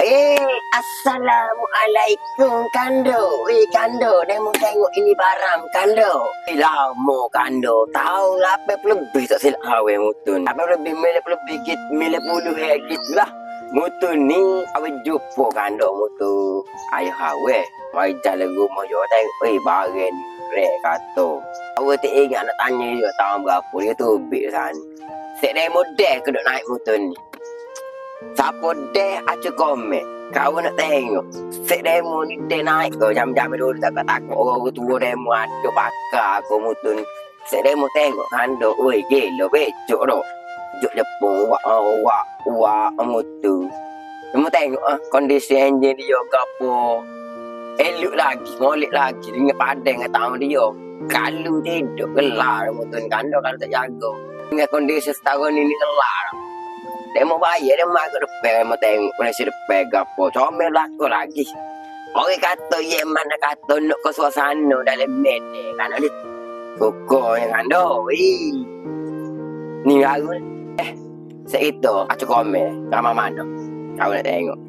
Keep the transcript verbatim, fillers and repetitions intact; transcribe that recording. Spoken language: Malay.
Eh, Assalamualaikum Kando. Eh, Kando, dia mau tengok ini barang Kando. Eh, lama Kando. Tahu lapan puluh lebih tak silap hawe mutun. Lapan puluh lebih, milik lebih kit, milik puluh ya gitu lah. Mutun ni, awe jumpa Kando mutun. Ayah hawe. Mai jalan rumah yo tengok, eh, barang re kata. Awe tak ingat nak tanya dia tahun berapa dia tu bik sana. Sek demo deh keduk naik mutun ni. Siapa deh acu komen. Kau nak tengok. Sek demo ni deh naik ke. Jam-jam dulu tak takut orang tua demo ada bakar aku mutun. Sek demo tengok Kando. Weh gila becok tu. Juk Jepun wak wak wak mutun. Kamu tengok ah kondisi enjin dia ke apa. Elok lagi, molek lagi dengan padang dengan tahu dia. Kalau tidur gelar mutun Kando kalau tak jaga. Dengan kondisi setahun ini gelar. Dia mau bayar, dia mau ke depan, mau tengok polisi depan ke apa. Comel belakang lagi. Orang kata, ya mana kata nak ke suasana dalam media. Kan ada pokok yang ada. Ni baru. Eh, seitu, aku komen. Sama mana? Kau nak tengok.